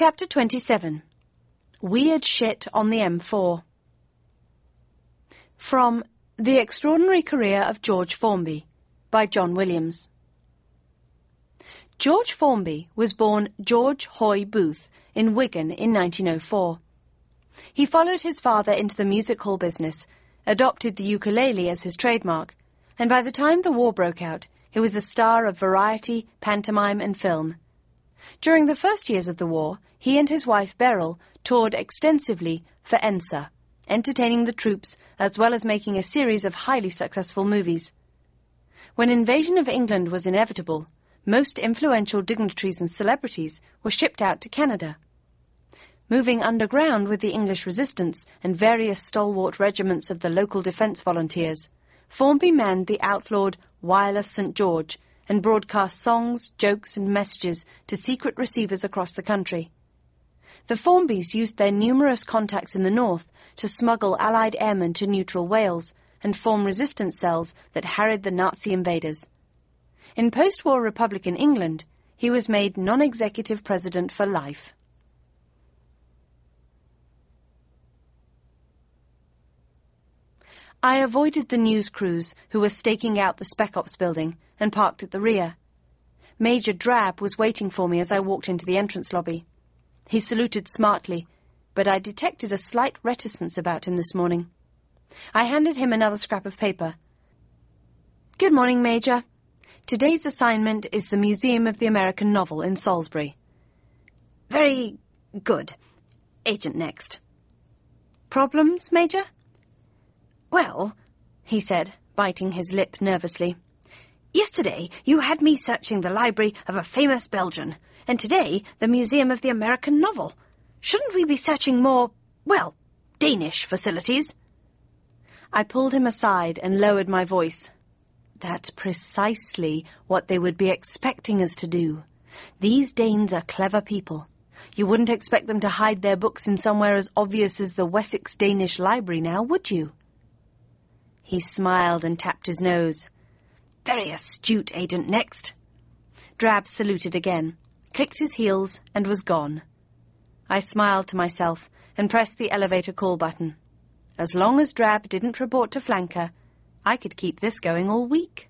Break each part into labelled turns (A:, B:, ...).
A: Chapter 27. Weird Shit on the M4. From The Extraordinary Career of George Formby by John Williams. George Formby was born George Hoy Booth in Wigan in 1904. He followed his father into the music hall business, adopted the ukulele as his trademark, and by the time the war broke out, he was a star of variety, pantomime and film. During the first years of the war, he and his wife Beryl toured extensively for ENSA, entertaining the troops as well as making a series of highly successful movies. When invasion of England was inevitable, most influential dignitaries and celebrities were shipped out to Canada. Moving underground with the English resistance and various stalwart regiments of the local defence volunteers, Formby manned the outlawed Wireless St. George and broadcast songs, jokes and messages to secret receivers across the country. The Formbys used their numerous contacts in the north to smuggle Allied airmen to neutral Wales and form resistance cells that harried the Nazi invaders. In post-war Republican England, he was made non-executive president for life. I avoided the news crews who were staking out the Spec Ops building and parked at the rear. Major Drab was waiting for me as I walked into the entrance lobby. He saluted smartly, but I detected a slight reticence about him this morning. I handed him another scrap of paper. "Good morning, Major. Today's assignment is the Museum of the American Novel in Salisbury." "Very good. Agent next." "Problems, Major?" "Well," he said, biting his lip nervously, "yesterday you had me searching the library of a famous Belgian, and today the Museum of the American Novel. Shouldn't we be searching more, well, Danish facilities?" I pulled him aside and lowered my voice. "That's precisely what they would be expecting us to do. These Danes are clever people. You wouldn't expect them to hide their books in somewhere as obvious as the Wessex Danish Library now, would you?" He smiled and tapped his nose. "Very astute, Agent next." Drab saluted again, clicked his heels, and was gone. I smiled to myself and pressed the elevator call button. As long as Drab didn't report to Flanker, I could keep this going all week.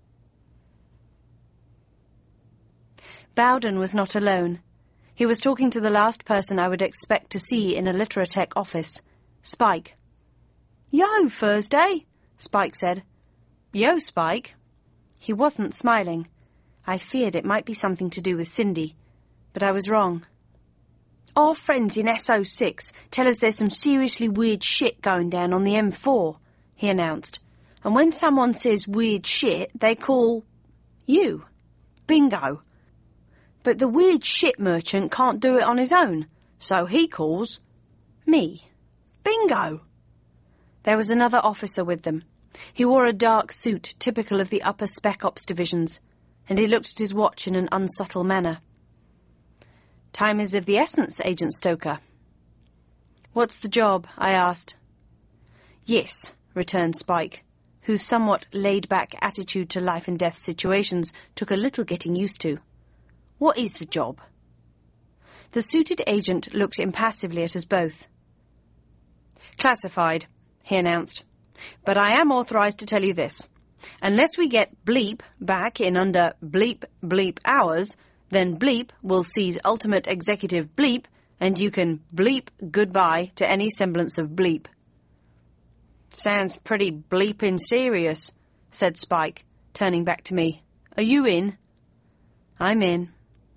A: Bowden was not alone. He was talking to the last person I would expect to see in a Literatech office, Spike. "Yo, Thursday," Spike said. "Yo, Spike." He wasn't smiling. I feared it might be something to do with Cindy, but I was wrong. "Our friends in SO6 tell us there's some seriously weird shit going down on the M4, he announced. "And when someone says weird shit, they call you. Bingo. But the weird shit merchant can't do it on his own, so he calls me. Bingo." There was another officer with them. He wore a dark suit typical of the upper Spec Ops divisions, and he looked at his watch in an unsubtle manner. "Time is of the essence, Agent Stoker." "What's the job?" I asked. "Yes," returned Spike, whose somewhat laid-back attitude to life-and-death situations took a little getting used to. "What is the job?" The suited agent looked impassively at us both. "Classified," he announced. "But I am authorized to tell you this. Unless we get Bleep back in under bleep bleep hours, then Bleep will seize ultimate executive Bleep, and you can bleep goodbye to any semblance of Bleep." "Sounds pretty bleeping serious," said Spike, turning back to me. "Are you in?" "I'm in."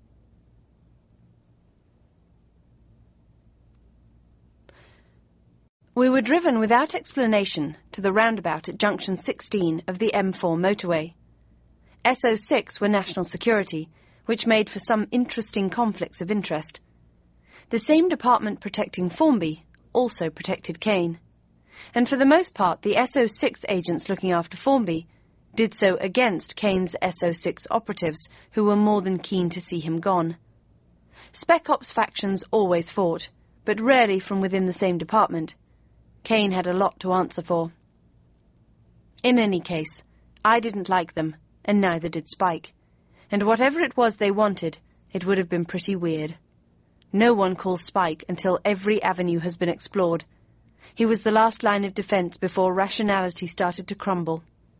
A: We were driven without explanation to the roundabout at junction 16 of the M4 motorway. SO6 were national security, which made for some interesting conflicts of interest. The same department protecting Formby also protected Kane, and for the most part the SO6 agents looking after Formby did so against Kane's SO6 operatives, who were more than keen to see him gone. Spec Ops factions always fought, but rarely from within the same department. Kane had a lot to answer for. In any case, I didn't like them, and neither did Spike. And whatever it was they wanted, it would have been pretty weird. No one calls Spike until every avenue has been explored. He was the last line of defence before rationality started to crumble.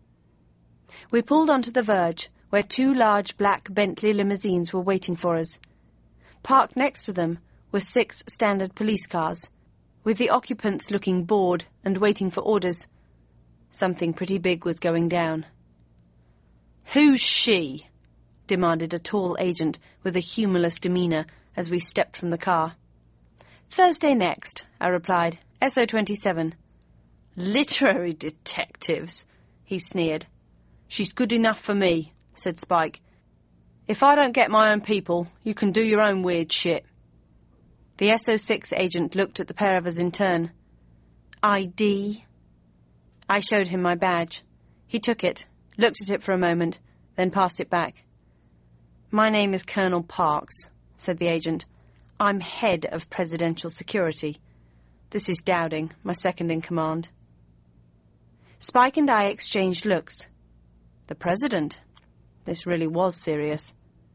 A: We pulled onto the verge, where 2 large black Bentley limousines were waiting for us. Parked next to them were 6 standard police cars, with the occupants looking bored and waiting for orders. Something pretty big was going down. "Who's she?" demanded a tall agent with a humourless demeanour as we stepped from the car. "Thursday next," I replied. "SO27. "Literary detectives," he sneered. "She's good enough for me," said Spike. "If I don't get my own people, you can do your own weird shit." The SO6 agent looked at the pair of us in turn. "ID?" I showed him my badge. He took it, looked at it for a moment, then passed it back. "My name is Colonel Parks," said the agent. "I'm head of presidential security. This is Dowding, my second in command." Spike and I exchanged looks. The president? This really was serious.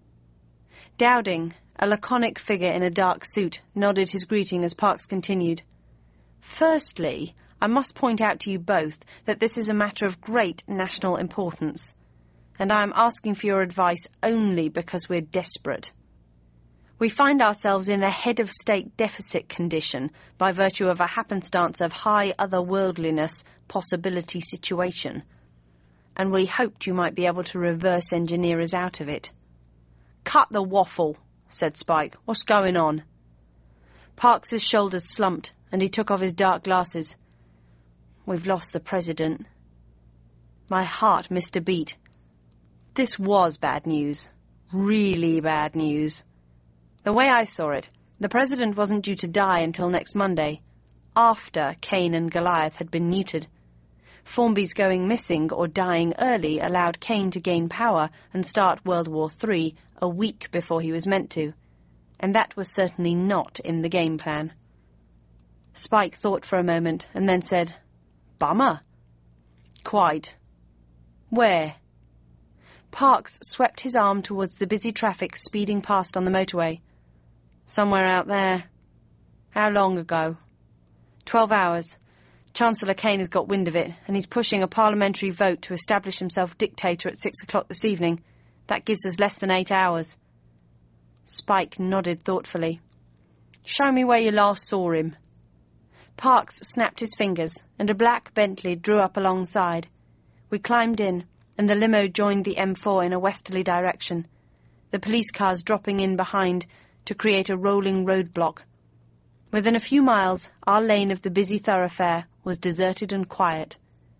A: Dowding, a laconic figure in a dark suit, nodded his greeting as Parks continued. "Firstly, I must point out to you both that this is a matter of great national importance, and I am asking for your advice only because we're desperate. We find ourselves in a head-of-state deficit condition by virtue of a happenstance of high otherworldliness possibility situation, and we hoped you might be able to reverse engineer us out of it." "Cut the waffle," said Spike. "What's going on?" Parks's shoulders slumped, and he took off his dark glasses. "We've lost the president." My heart missed a beat. This was bad news. Really bad news. The way I saw it, the president wasn't due to die until next Monday, after Cain and Goliath had been neutered. Formby's going missing or dying early allowed Cain to gain power and start World War III a week before he was meant to, and that was certainly not in the game plan. Spike thought for a moment and then said, "Bummer." "Quite." "Where?" Parks swept his arm towards the busy traffic speeding past on the motorway. "Somewhere out there." "How long ago?" 12 hours. Chancellor Cain has got wind of it, and he's pushing a parliamentary vote to establish himself dictator at 6 o'clock this evening. That gives us less than 8 hours. Spike nodded thoughtfully. "Show me where you last saw him." Parks snapped his fingers, and a black Bentley drew up alongside. We climbed in, and the limo joined the M4 in a westerly direction, the police cars dropping in behind to create a rolling roadblock. Within a few miles, our lane of the busy thoroughfare was deserted and quiet.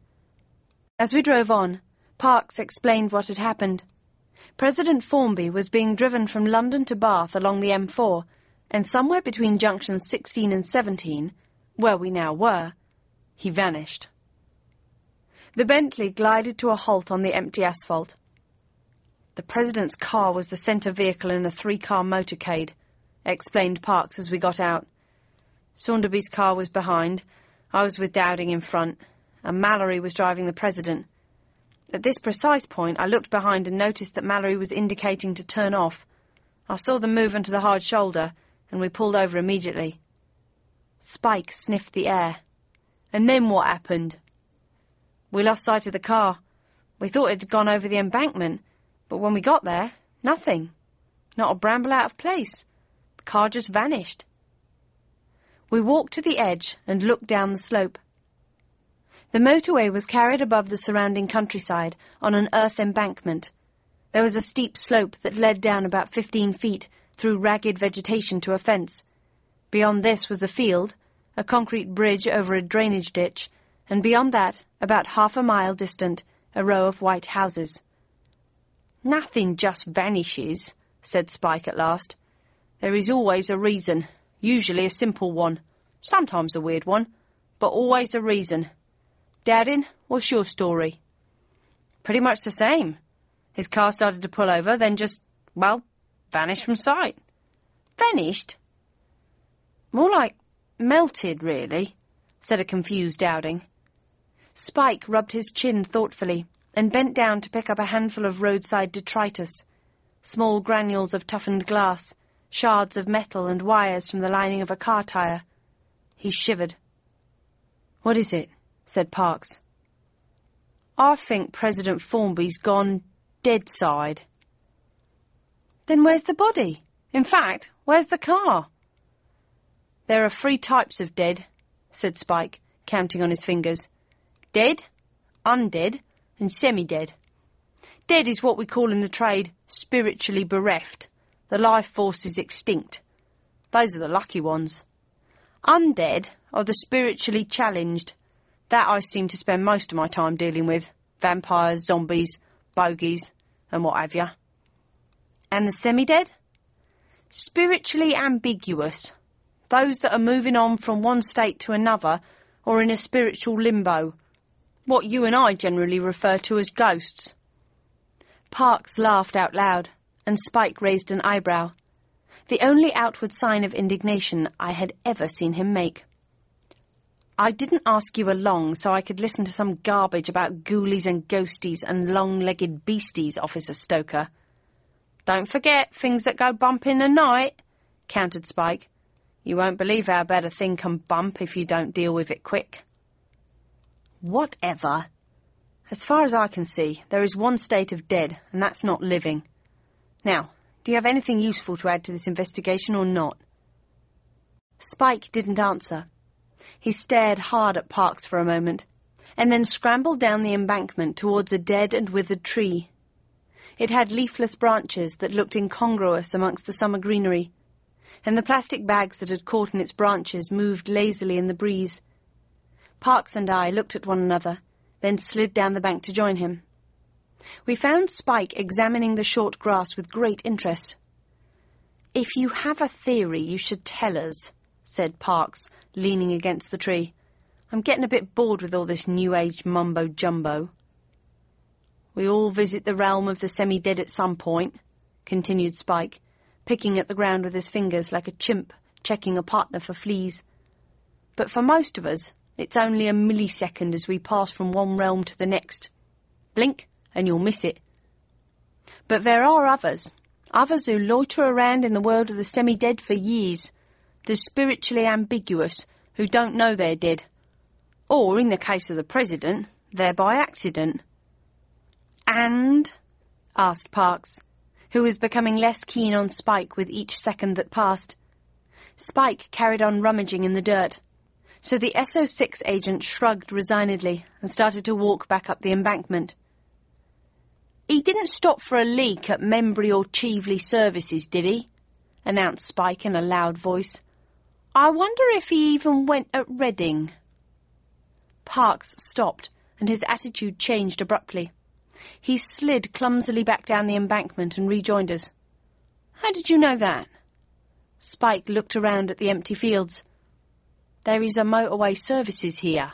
A: As we drove on, Parks explained what had happened. President Formby was being driven from London to Bath along the M4, and somewhere between junctions 16 and 17, where we now were, he vanished. The Bentley glided to a halt on the empty asphalt. "The president's car was the centre vehicle in a 3-car motorcade," explained Parks as we got out. "Saunderby's car was behind, I was with Dowding in front, and Mallory was driving the president. At this precise point, I looked behind and noticed that Mallory was indicating to turn off. I saw them move onto the hard shoulder, and we pulled over immediately." Spike sniffed the air. "And then what happened?" "We lost sight of the car. We thought it had gone over the embankment, but when we got there, nothing. Not a bramble out of place. The car just vanished." We walked to the edge and looked down the slope. The motorway was carried above the surrounding countryside on an earth embankment. There was a steep slope that led down about 15 feet through ragged vegetation to a fence. Beyond this was a field, a concrete bridge over a drainage ditch, and beyond that, about half a mile distant, a row of white houses. "Nothing just vanishes," said Spike at last. "There is always a reason, usually a simple one, sometimes a weird one, but always a reason. Dowding, what's your story?" "Pretty much the same. His car started to pull over, then just, vanished from sight." "Vanished?" "More like melted, really," said a confused Dowding. Spike rubbed his chin thoughtfully and bent down to pick up a handful of roadside detritus, small granules of toughened glass, shards of metal and wires from the lining of a car tyre. He shivered. "What is it?" said Parks. "I think President Formby's gone dead-side." "Then where's the body? In fact, where's the car?" "There are 3 types of dead," said Spike, counting on his fingers. "Dead, undead, and semi-dead. Dead is what we call in the trade spiritually bereft. The life force is extinct. Those are the lucky ones. Undead are the spiritually challenged. That I seem to spend most of my time dealing with. Vampires, zombies, bogies, and what have you." "And the semi-dead?" "Spiritually ambiguous. Those that are moving on from one state to another or in a spiritual limbo. What you and I generally refer to as ghosts." Parks laughed out loud, and Spike raised an eyebrow, the only outward sign of indignation I had ever seen him make. "I didn't ask you along so I could listen to some garbage about ghoulies and ghosties and long-legged beasties, Officer Stoker." "Don't forget things that go bump in the night," countered Spike. "You won't believe how bad a thing can bump if you don't deal with it quick." "Whatever. As far as I can see, there is one state of dead, and that's not living. Now, do you have anything useful to add to this investigation or not?" Spike didn't answer. He stared hard at Parks for a moment, and then scrambled down the embankment towards a dead and withered tree. It had leafless branches that looked incongruous amongst the summer greenery, and the plastic bags that had caught in its branches moved lazily in the breeze. Parks and I looked at one another, then slid down the bank to join him. We found Spike examining the short grass with great interest. "If you have a theory, you should tell us," said Parks, leaning against the tree. "I'm getting a bit bored with all this New Age mumbo-jumbo." "We all visit the realm of the semi-dead at some point," continued Spike, picking at the ground with his fingers like a chimp checking a partner for fleas. "But for most of us, it's only a millisecond as we pass from one realm to the next. Blink, and you'll miss it. But there are others who loiter around in the world of the semi-dead for years, the spiritually ambiguous, who don't know they're dead. Or, in the case of the President, they're by accident." "And?" asked Parks, who was becoming less keen on Spike with each second that passed. Spike carried on rummaging in the dirt, so the SO6 agent shrugged resignedly and started to walk back up the embankment. "He didn't stop for a leak at Membry or Cheveley Services, did he?" announced Spike in a loud voice. "I wonder if he even went at Reading." Parks stopped, and his attitude changed abruptly. He slid clumsily back down the embankment and rejoined us. "How did you know that?" Spike looked around at the empty fields. "There is a motorway services here."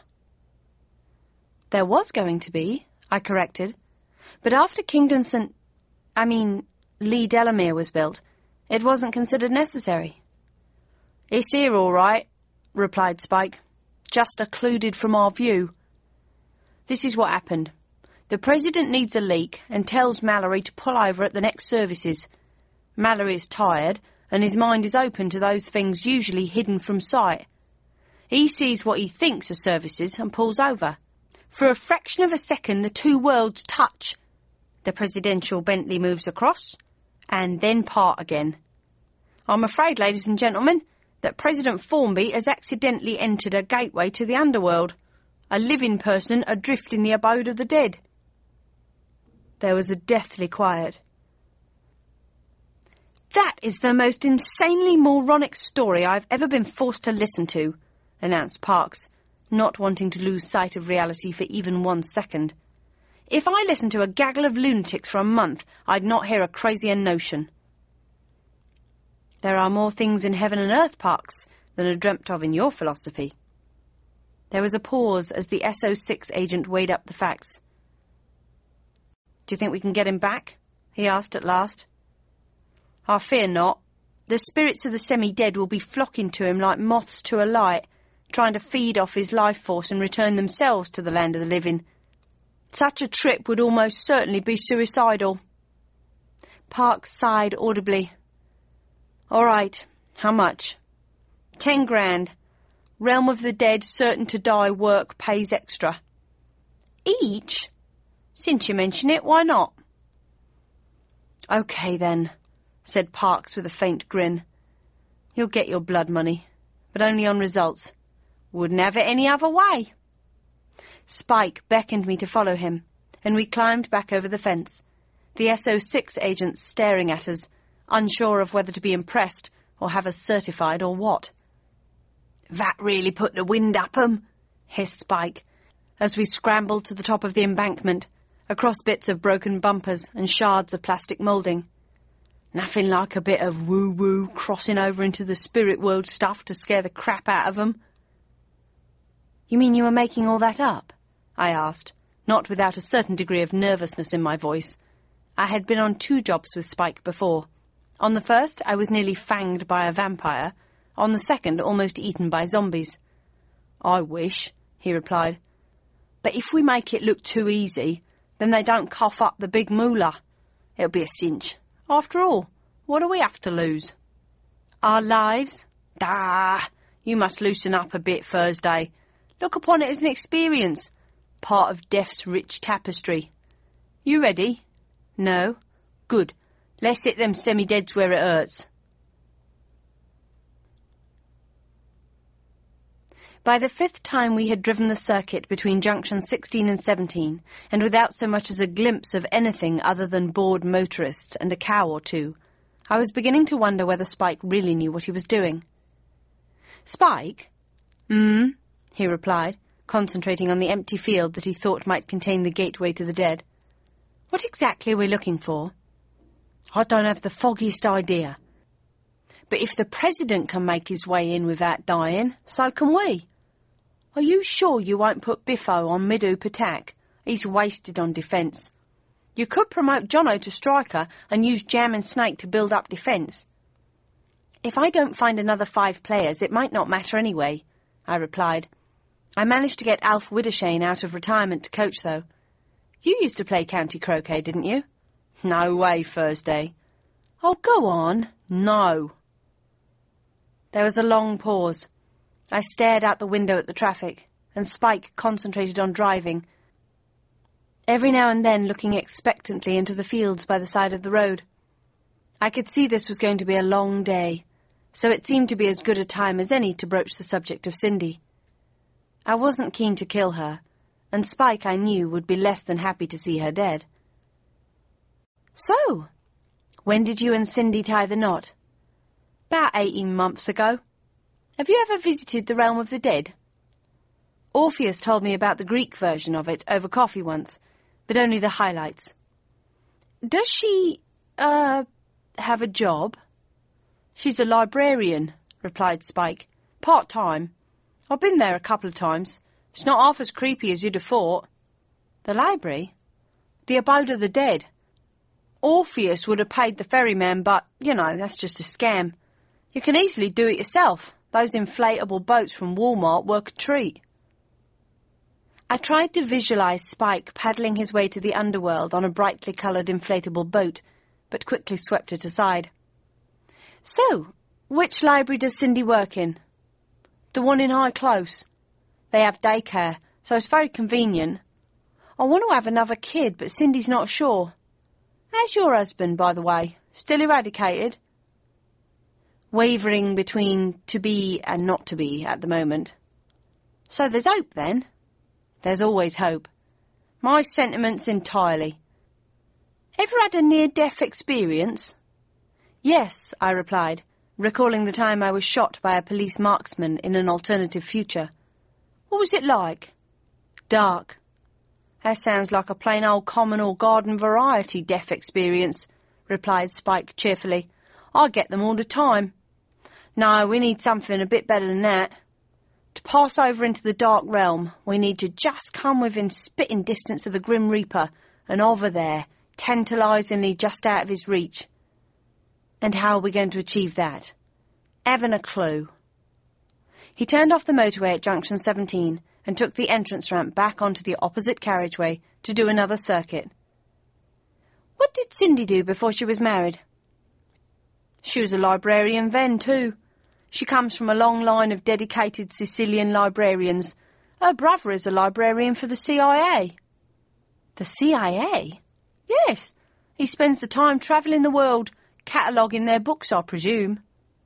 A: "There was going to be," I corrected. "But after Lee Delamere was built, it wasn't considered necessary." "It's here all right," replied Spike. "Just occluded from our view. This is what happened. The President needs a leak and tells Mallory to pull over at the next services. Mallory is tired, and his mind is open to those things usually hidden from sight. He sees what he thinks are services and pulls over. For a fraction of a second, the two worlds touch. The presidential Bentley moves across, and then part again. I'm afraid, ladies and gentlemen, that President Formby has accidentally entered a gateway to the underworld, a living person adrift in the abode of the dead." There was a deathly quiet. "That is the most insanely moronic story I've ever been forced to listen to," announced Parks, not wanting to lose sight of reality for even 1 second. "If I listened to a gaggle of lunatics for a month, I'd not hear a crazier notion." "There are more things in heaven and earth, Parks, than are dreamt of in your philosophy." There was a pause as the SO6 agent weighed up the facts. "Do you think we can get him back?" he asked at last. "I fear not. The spirits of the semi-dead will be flocking to him like moths to a light, trying to feed off his life force and return themselves to the land of the living. Such a trip would almost certainly be suicidal." Parks sighed audibly. All right. How much? 10 grand. Realm of the Dead, certain to die, work, pays extra. Each? Since you mention it, why not? OK, then, said Parks with a faint grin. You'll get your blood money, but only on results. Wouldn't have it any other way. Spike beckoned me to follow him, and we climbed back over the fence, the SO6 agents staring at us, unsure of whether to be impressed or have us certified or what. That really put the wind up 'em, hissed Spike, as we scrambled to the top of the embankment, across bits of broken bumpers and shards of plastic moulding. Nothing like a bit of woo-woo crossing over into the spirit world stuff to scare the crap out of 'em. You mean you were making all that up? I asked, not without a certain degree of nervousness in my voice. I had been on 2 jobs with Spike before. On the first, I was nearly fanged by a vampire. On the second, almost eaten by zombies. I wish, he replied. But if we make it look too easy, then they don't cough up the big moolah. It'll be a cinch. After all, what do we have to lose? Our lives? You must loosen up a bit, Thursday. Look upon it as an experience, part of death's rich tapestry. You ready? No? Good. Let's hit them semi-deads where it hurts. By the 5th time we had driven the circuit between junctions 16 and 17, and without so much as a glimpse of anything other than bored motorists and a cow or two, I was beginning to wonder whether Spike really knew what he was doing. Spike? He replied, concentrating on the empty field that he thought might contain the gateway to the dead. What exactly are we looking for? I don't have the foggiest idea. But if the President can make his way in without dying, so can we. Are you sure you won't put Biffo on mid-oop attack? He's wasted on defence. You could promote Jono to striker and use Jam and Snake to build up defence. If I don't find another 5 players, it might not matter anyway, I replied. I managed to get Alf Widdershane out of retirement to coach, though. You used to play county croquet, didn't you? No way, Thursday. Oh, go on. No. There was a long pause. I stared out the window at the traffic, and Spike concentrated on driving, every now and then looking expectantly into the fields by the side of the road. I could see this was going to be a long day, so it seemed to be as good a time as any to broach the subject of Cindy. I wasn't keen to kill her, and Spike, I knew, would be less than happy to see her dead. So, when did you and Cindy tie the knot? About 18 months ago. Have you ever visited the Realm of the Dead? Orpheus told me about the Greek version of it over coffee once, but only the highlights. Does she, have a job? She's a librarian, replied Spike. Part-time. I've been there a couple of times. It's not half as creepy as you'd have thought. The library? The abode of the dead. Orpheus would have paid the ferryman, but, you know, that's just a scam. You can easily do it yourself. Those inflatable boats from Walmart work a treat. I tried to visualise Spike paddling his way to the underworld on a brightly coloured inflatable boat, but quickly swept it aside. So, which library does Cindy work in? The one in High Close. They have daycare, so it's very convenient. I want to have another kid, but Cindy's not sure. How's your husband, by the way? Still eradicated? Wavering between to be and not to be at the moment. So there's hope, then? There's always hope. My sentiments entirely. Ever had a near-death experience? Yes, I replied, recalling the time I was shot by a police marksman in an alternative future. What was it like? Dark. That sounds like a plain old common or garden variety death experience, replied Spike cheerfully. I get them all the time. No, we need something a bit better than that. To pass over into the dark realm, we need to just come within spitting distance of the Grim Reaper, and over there, tantalisingly just out of his reach. And how are we going to achieve that? Haven't a clue. He turned off the motorway at junction 17 and took the entrance ramp back onto the opposite carriageway to do another circuit. What did Cindy do before she was married? She was a librarian then, too. She comes from a long line of dedicated Sicilian librarians. Her brother is a librarian for the CIA. The CIA? Yes. He spends the time travelling the world, cataloguing their books, I presume.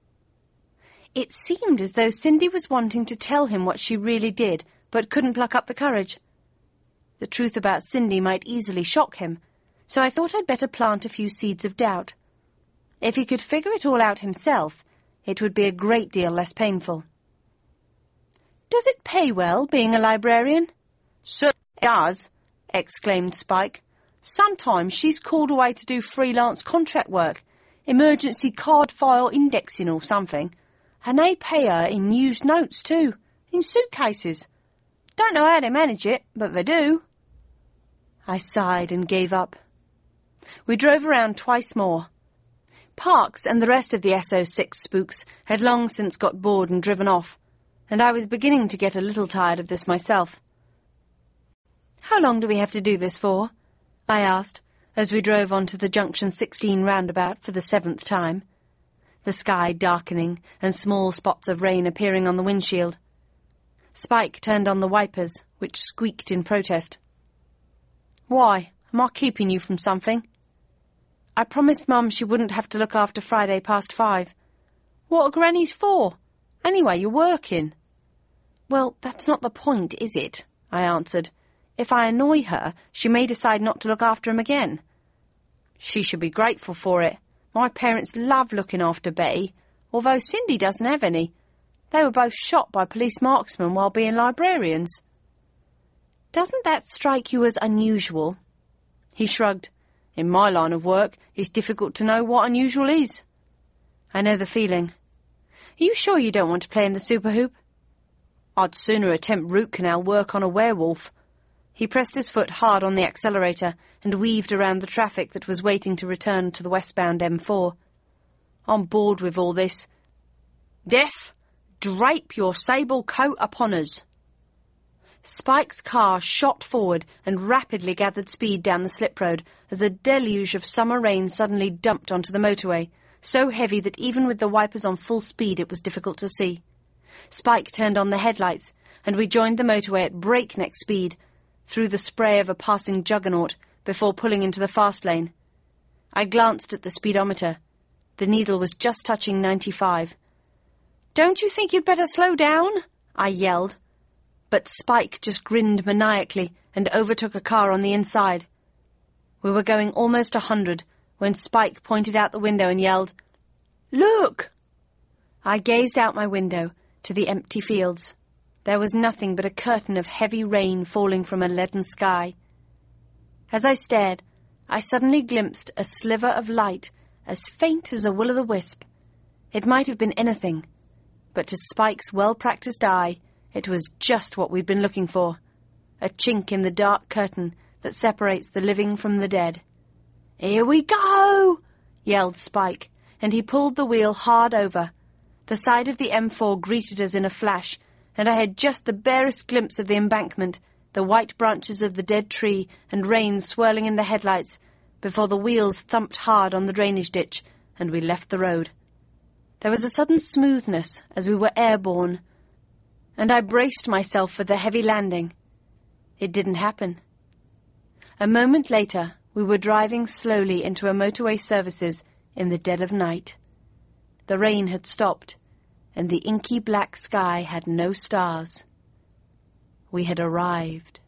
A: It seemed as though Cindy was wanting to tell him what she really did, but couldn't pluck up the courage. The truth about Cindy might easily shock him, so I thought I'd better plant a few seeds of doubt. If he could figure it all out himself, it would be a great deal less painful. Does it pay well, being a librarian? Certainly does, exclaimed Spike. Sometimes she's called away to do freelance contract work, emergency card file indexing or something, and they pay her in used notes too, in suitcases. Don't know how they manage it, but they do. I sighed and gave up. We drove around twice more. Parks and the rest of the SO6 spooks had long since got bored and driven off, and I was beginning to get a little tired of this myself. How long do we have to do this for? I asked, as we drove onto the Junction 16 roundabout for the 7th time, the sky darkening and small spots of rain appearing on the windshield. Spike turned on the wipers, which squeaked in protest. Why? Am I keeping you from something? I promised Mum she wouldn't have to look after Friday past 5. What are grannies for? Anyway, you're working. Well, that's not the point, is it? I answered. If I annoy her, she may decide not to look after him again. She should be grateful for it. My parents love looking after Betty, although Cindy doesn't have any. They were both shot by police marksmen while being librarians. Doesn't that strike you as unusual? He shrugged. In my line of work, it's difficult to know what unusual is. I know the feeling. Are you sure you don't want to play in the super hoop? I'd sooner attempt root canal work on a werewolf. He pressed his foot hard on the accelerator and weaved around the traffic that was waiting to return to the westbound M4. I'm bored with all this. Death, drape your sable coat upon us. Spike's car shot forward and rapidly gathered speed down the slip road as a deluge of summer rain suddenly dumped onto the motorway, so heavy that even with the wipers on full speed it was difficult to see. Spike turned on the headlights, and we joined the motorway at breakneck speed, through the spray of a passing juggernaut, before pulling into the fast lane. I glanced at the speedometer. The needle was just touching 95. Don't you think you'd better slow down? I yelled. But Spike just grinned maniacally and overtook a car on the inside. We were going almost 100 when Spike pointed out the window and yelled, Look! I gazed out my window to the empty fields. There was nothing but a curtain of heavy rain falling from a leaden sky. As I stared, I suddenly glimpsed a sliver of light as faint as a will-o'-the-wisp. It might have been anything, but to Spike's well-practiced eye, it was just what we'd been looking for, a chink in the dark curtain that separates the living from the dead. Here we go! Yelled Spike, and he pulled the wheel hard over. The side of the M4 greeted us in a flash, and I had just the barest glimpse of the embankment, the white branches of the dead tree and rain swirling in the headlights, before the wheels thumped hard on the drainage ditch, and we left the road. There was a sudden smoothness as we were airborne, and I braced myself for the heavy landing. It didn't happen. A moment later, we were driving slowly into a motorway services in the dead of night. The rain had stopped, and the inky black sky had no stars. We had arrived.